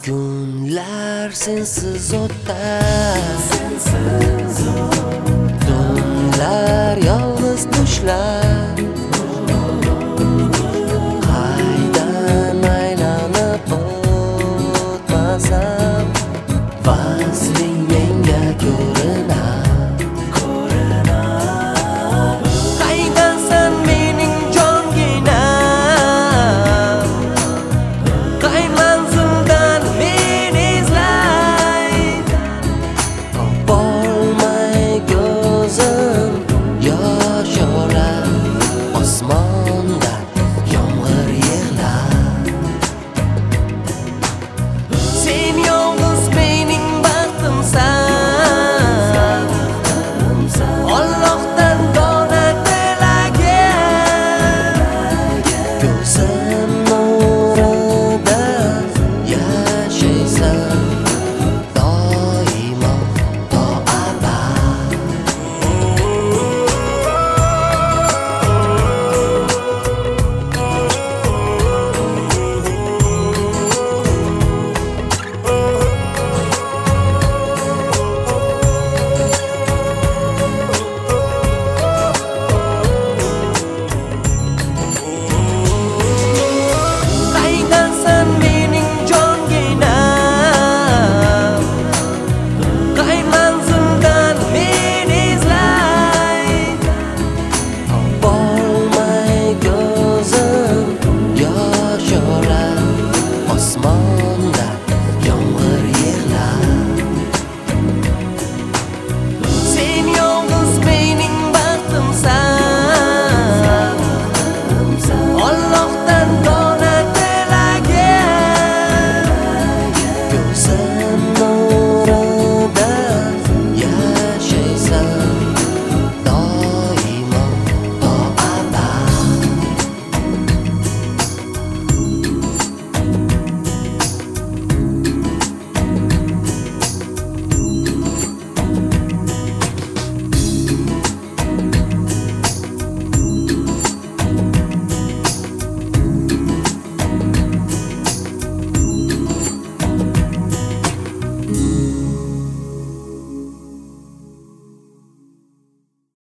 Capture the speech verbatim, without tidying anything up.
Kunlar sensiz o'tar, tunlar yolg'iz tushlar, qaydan aylanib o'tmasam vasling menga ko'rinar. Qaydansan mening jonginam, qay manzildan meni izlay, topolmay ko'zim yosh olar, osmonda yomg'ir yig'lar. Sen yolg'iz mening baxtimsan, Allohdan dona tilagan, ko'zim nurida yashaysan doimo to abad. Qaydansan mening jonginam, qay manzildan meni izlay, topolmay ko'zim yosh olar, osmonda